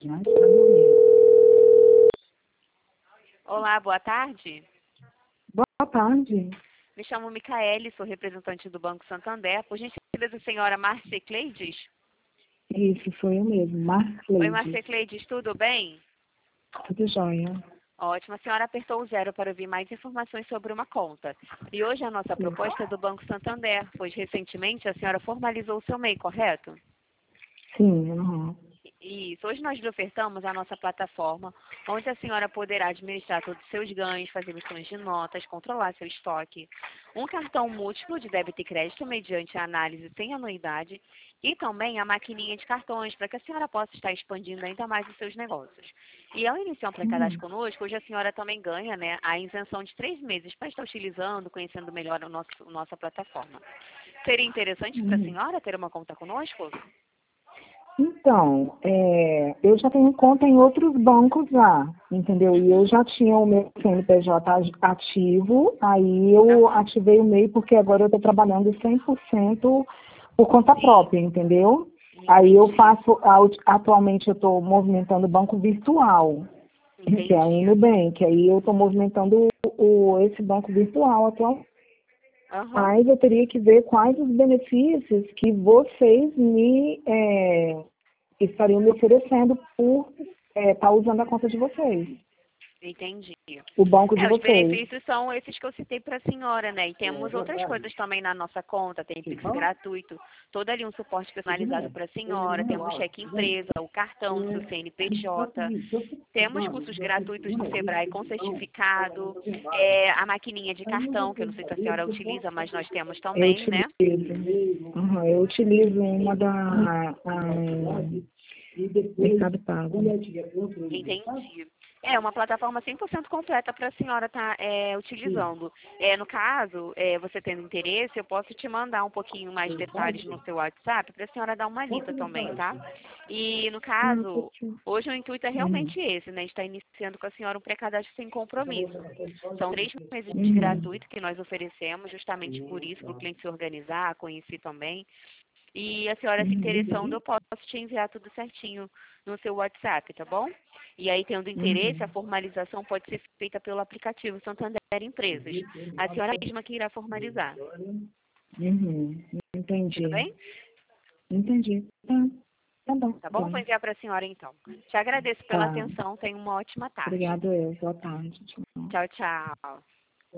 Mas tá dormindo. Olá, boa tarde. Boa tarde. Me chamo Micaele, sou representante do Banco Santander. Por gentileza, senhora Márcia Cleides? Isso, sou eu mesmo, Oi, Marcleide. Márcia Cleides, tudo bem? Tudo jóia. Ótimo, a senhora apertou o 0 para ouvir mais informações sobre uma conta. E hoje a nossa Sim. proposta é do Banco Santander, pois recentemente a senhora formalizou o seu MEI, correto? Sim, uhum. Isso. Hoje nós lhe ofertamos a nossa plataforma, onde a senhora poderá administrar todos os seus ganhos, fazer emissões de notas, controlar seu estoque, um cartão múltiplo de débito e crédito mediante a análise sem anuidade e também a maquininha de cartões para que a senhora possa estar expandindo ainda mais os seus negócios. E ao iniciar um pré-cadastro conosco, hoje a senhora também ganha, né, a isenção de 3 meses para estar utilizando, conhecendo melhor nossa plataforma. Seria interessante para a Uhum. senhora ter uma conta conosco? Então, eu já tenho conta em outros bancos lá, entendeu? E eu já tinha o meu CNPJ ativo, aí eu Aham. ativei o MEI porque agora eu estou trabalhando 100% por conta Sim, própria, entendeu? Aí eu entendi. faço, atualmente eu estou movimentando banco virtual, que é a Entendi. Nubank, aí eu estou movimentando esse banco virtual atualmente. Aham. Mas eu teria que ver quais os benefícios que vocês estariam me oferecendo por estar usando a conta de vocês, Entendi. o banco de Os vocês. benefícios são esses que eu citei para a senhora, né? E temos outras coisas também na nossa conta, tem Pix gratuito, todo ali um suporte personalizado para a senhora, temos cheque empresa, o cartão, seu CNPJ, temos cursos gratuitos do Sebrae com certificado, a maquininha de cartão, que eu não sei se a senhora utiliza, mas nós temos Eu também, né? utilizo, eu utilizo uma Mercado Pago. Entendi. É uma plataforma 100% completa para a senhora estar utilizando. No caso, você tendo interesse, eu posso te mandar um pouquinho mais detalhes no seu WhatsApp para a senhora dar uma lida também, tá? E no caso, hoje o intuito é realmente esse, né? Está iniciando com a senhora um pré-cadastro sem compromisso. São 3 meses de gratuito que nós oferecemos, justamente por isso, para o cliente se organizar, conhecer também. E a senhora se interessando, eu posso te enviar tudo certinho no seu WhatsApp, tá bom? E aí, tendo interesse, a formalização pode ser feita pelo aplicativo Santander Empresas. A senhora mesma que irá formalizar. Tudo Entendi. bem? Entendi. Tá bom, Tá bom? Vou então. enviar para a senhora, então. Te agradeço pela Tá. atenção. Tenha uma ótima tarde. Obrigado, eu. Boa tarde. Tchau. Tchau, tchau.